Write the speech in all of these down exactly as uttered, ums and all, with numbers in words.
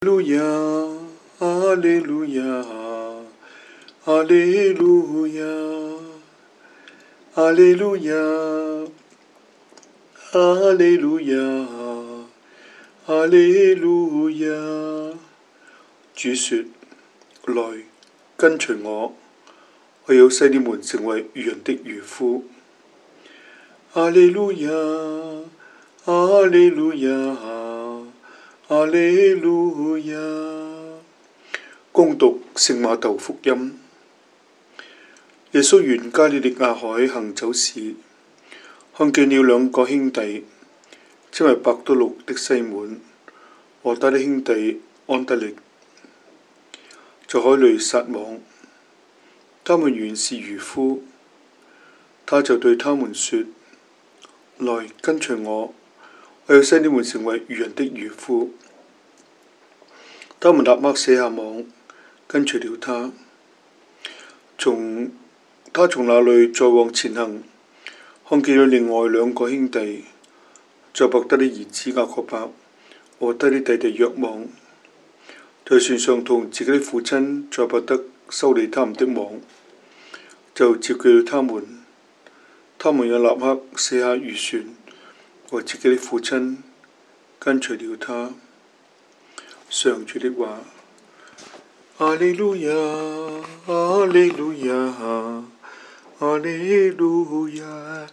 路亞，阿利路亞，阿利路亞，阿利路亞，阿利路亞，阿利路亞。主說：來，跟隨我，我要使你們成為愚人的漁夫。阿利路亞，阿利路亞，阿利路亞。恭讀聖馬竇福音。耶穌沿加利利亞海行走時，看見了兩個兄弟，稱為伯多祿的西滿和他的兄弟安德肋，在海裏撒網。他們原是漁夫。他就對他們說：來，跟隨我，我要使你們成為漁人的漁夫。他們立刻捨下網，跟隨了他。從他從那裏再往前行，看見了另外兩個兄弟，載伯德的兒子雅各伯和他的弟弟若望，在船上同自己的父親載伯德修理他們的網，就召叫了他們。他們也立刻捨下漁船和自己的父親，跟隨了他。上主的話。阿利路亞，阿利路亞，阿利路亞。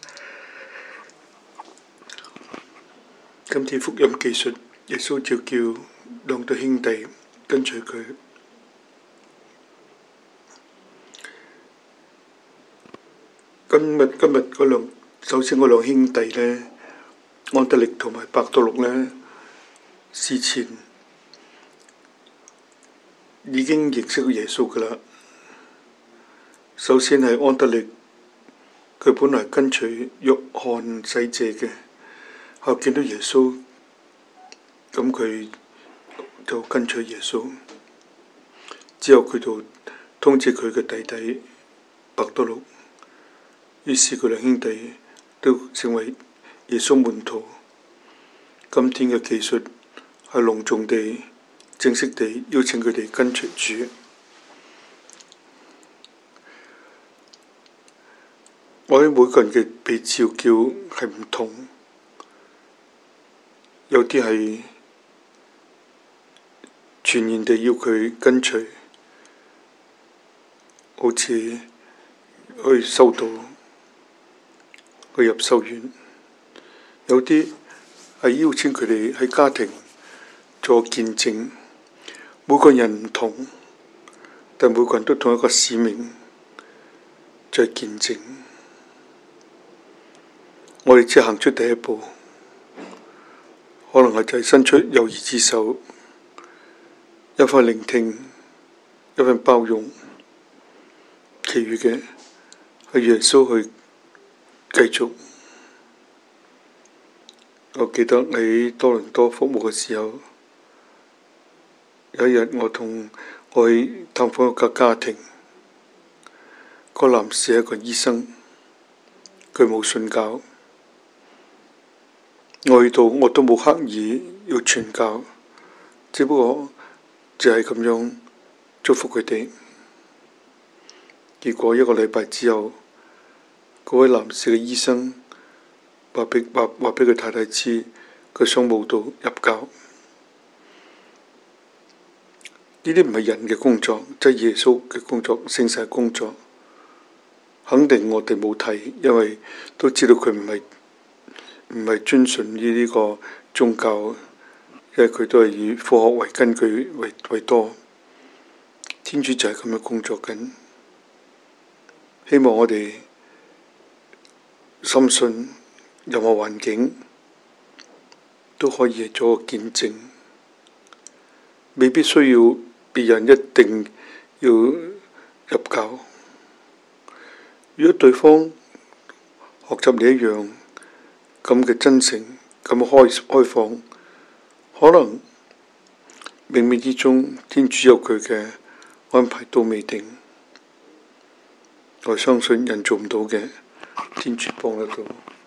今天福音記述耶穌召叫兩對兄弟跟隨佢。今日今日嗰兩，首先嗰兩兄弟呢，安德肋同埋伯多祿呢，事前已經認識耶穌噶啦。首先係安德肋，佢本來跟隨約翰洗者嘅，後見到耶穌，咁佢就跟隨耶穌。之後佢就通知佢嘅弟弟伯多祿，於是佢兩兄弟都成為耶穌門徒。今天嘅記述係隆重地、正式地邀請佢哋跟隨主。我哋每個人嘅被召叫係唔同，有啲係全然地要佢跟隨，好似去修道、去入修院；有啲係邀請佢哋喺家庭做見證。每個人唔同，但每個人都同一個使命，就係見證。我哋只行出第一步，可能係就係伸出友誼之手，一份聆聽，一份包容，其餘嘅係耶穌去繼續。我記得喺多倫多服務嘅時候，有一日我同我去探訪一個家庭，個男士係一個醫生，佢冇信教。我去到我都冇刻意要傳教，只不過就係咁樣祝福佢哋。結果一個禮拜之後，嗰位男士嘅醫生話俾話話俾佢太太知，佢想慕道入教。呢啲唔係人嘅工作，即係耶穌嘅工作，聖神嘅工作。肯定我哋冇睇，因為都知道佢唔係唔係遵循於呢個宗教，因為佢都係以科學為根據為為多。天主就係咁樣工作緊，希望我哋深信任何環境都可以做個見證，未必需要別人一定要入教。如果對方學習你一樣咁嘅真誠、咁開開放，可能冥冥之中天主有佢嘅安排都未定。我相信人做唔到嘅，天主幫得到。